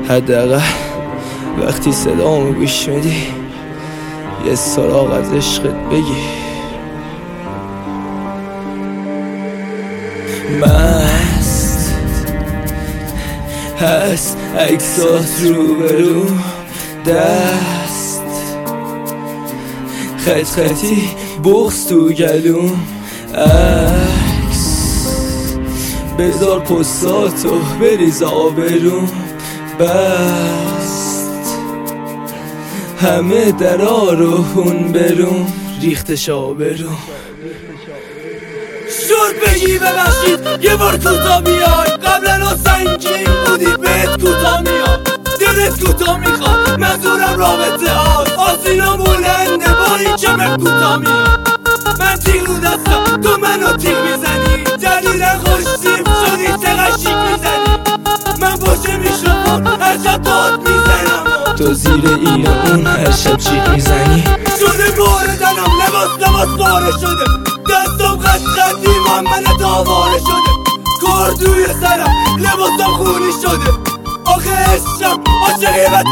حداقل وقتی صدامو گوش میدی یه سراغ از عشقت بگی. مست هست عکسات روبرو، دست خط خطی بغض تو گلوم، عکس بذار پستاتو بریز آبروم، بست همه درا رو خون بروم، ریختش آبروم. شد بگی ببخشید یه بار کوتا میای، قبلا سنگین بودی بهت کوتا میاد، دلت کوتا میخواد منظورم رابطه هاست، آسینا بلنده با این چمت کوتا میاد. من تیغ رو دستم تو منو تیغ میزنی، جدیدن خوشتیم شدی چقدر شیک میزنی، من باشه میشم هر شب داد میزنم، تو زیر این و اون هر شب چیک میزنی. شده موردنم لباس باره شده، دستم خطی من تاواره شده، کاردوی سرم لباسم خونی شده، آخه عشقم عاشقی من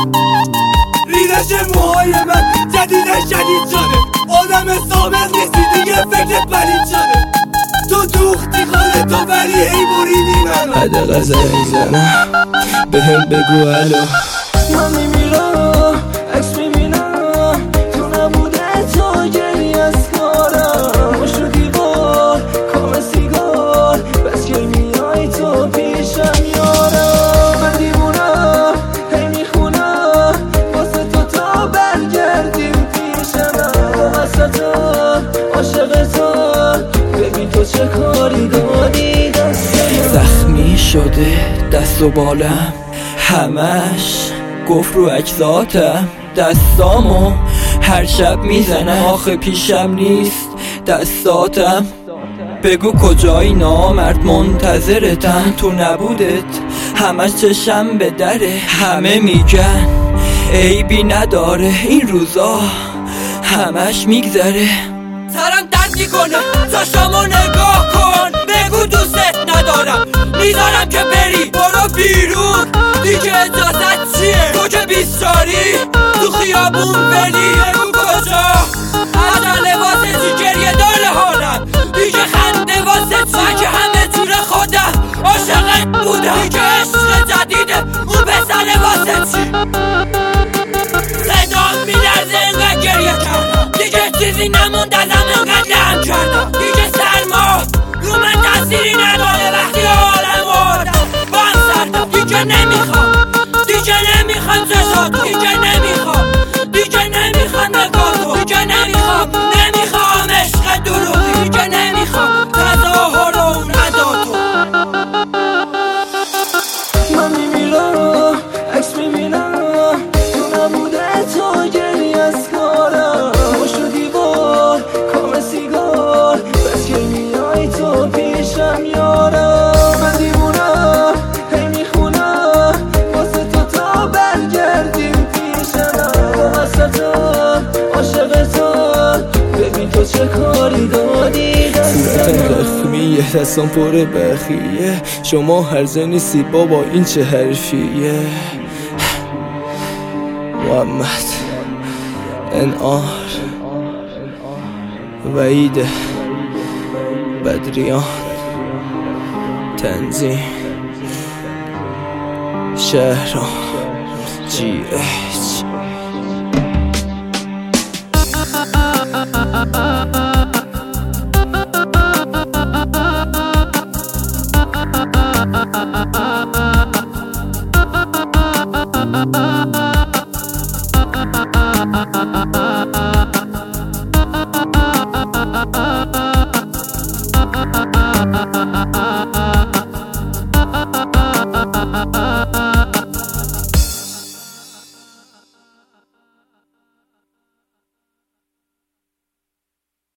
ریدش موهای من جدیدن شدید شده، آدم سابق نیستی دیگه فکرت پلید شده، تو دوختی خودتو ولی هی بریدی منو. حداقل زنگ زنم بهم بگو الو. من میمیرم عکس میبینم تو نبوده تو گری از کارم، مش رو دیوار کام سیگار بس که میای تو پیشم یارم. من دیوونم هی میخونم واسه تو تا برگردیم پیشم، واسطم عاشقتم ببین تو چه کاری دادی دستم. زخمی شده دست و بالم همش گفت رو اجزاتم، دستامو هر شب میزنم آخه پیشم نیست دستاتم. بگو کجایی نامرد منتظرتم، تو نبودت همش چشم به دره، همه میگن عیبی نداره این روزا همش میگذره. سرم درد میکنه چشمو نگاه کن، بگو دوستت ندارم میذارم که بری برو بیرون دیگه اجازت چیه، تو که بیستاری تو خیابون ولی بگو کجا، اصلا واسه چی گریه داره حالم دیگه خنده واسه چی که همه جور خودم عاشقت بودم دیگه عشق جدیده اون پسر واسه چی، صدام میلرزه انقدر گریه کردم دیگه چیزی نموند ازم انقدر لهم کردم، دیگه سرما رو من تأثیری نداره وقتی حالم بردم بان سردم، دیگه نمیخوام چشات، دیگه نمیخوام نگاه، دیگه نمیخوام عشق دروغی، دیگه نمیخوام تظاهر و اون عداتو. من میمیرم عکس میبینم تو نبوده تو گری از کارم، مش رو دیوار کام سیگار بس که میای تو پیشم یارم. من دیوونم هی میخونم واسه تو تا برگردیم پیشم، واسطم عاشقتم ببین تو چه کاری دادی صورتم زخمیه دستم پر بخیه، شما هرزه نیستی بابا این چه حرفیه. محمد انعار وحید بدریان تنظیم شهرام GH